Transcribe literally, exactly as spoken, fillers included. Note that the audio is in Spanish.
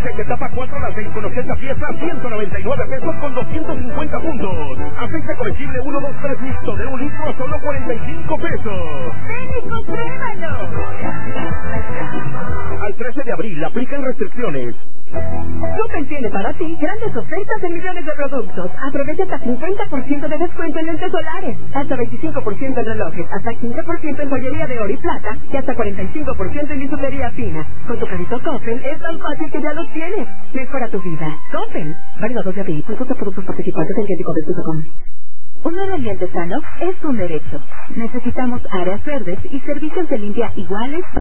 Aceite tapa cuatro a las seis con ochenta piezas, ciento noventa y nueve pesos con doscientos cincuenta puntos. Aceite comestible uno, dos, tres mixto de un litro a solo cuarenta y cinco pesos. ¡Ven y compruébalo! Al trece de abril aplican restricciones. Coppel tiene para ti grandes ofertas en millones de productos. Aprovecha hasta cincuenta por ciento de descuento en lentes solares, hasta veinticinco por ciento en relojes, hasta quince por ciento en joyería de oro y plata y hasta cuarenta y cinco por ciento en bisutería fina. Con tu carrito Coppel es tan fácil que ya los tienes. Mejora tu vida. Coppel. Válido dos de abril. Consulta productos participantes en Coppel punto com. Un medio ambiente sano es un derecho. Necesitamos áreas verdes y servicios de limpia iguales.